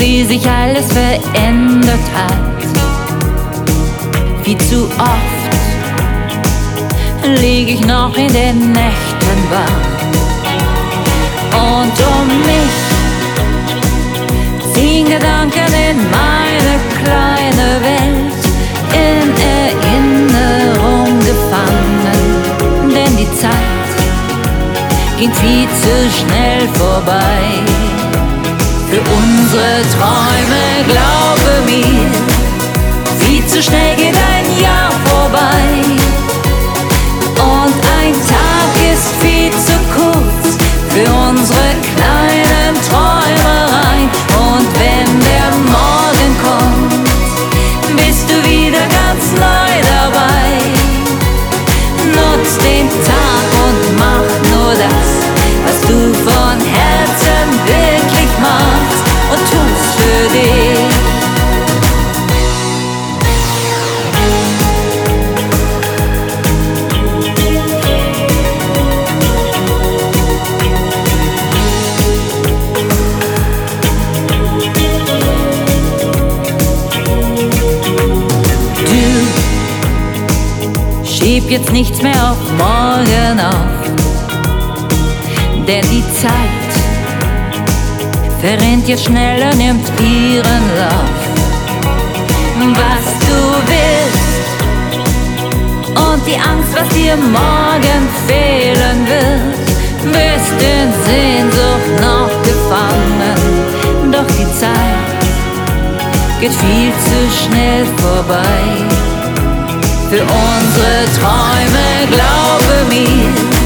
wie sich alles verändert hat. Wie zu oft lieg ich noch in den Nächten wach. Und um mich ziehen Gedanken in meine kleine Welt, in Erinnerung gefangen. Denn die Zeit geht viel zu schnell vorbei. Für unsere Träume, glaube mir, viel zu schnell geht ein Jahr vorbei. Und ein Tag ist viel zu kurz für unsere kleinen Träumereien. Und wenn der Morgen kommt, bist du wieder ganz neu dabei. Nutz den Tag und mach nur das, was du von Herzen wirklich machst und tust für dich. Schieb jetzt nichts mehr auf morgen auf, denn die Zeit verrennt jetzt schneller, nimmt ihren Lauf. Was du willst und die Angst, was dir morgen fehlen wird, wirst in Sehnsucht noch gefangen. Doch die Zeit geht viel zu schnell vorbei. Für unsere Träume, glaube mir,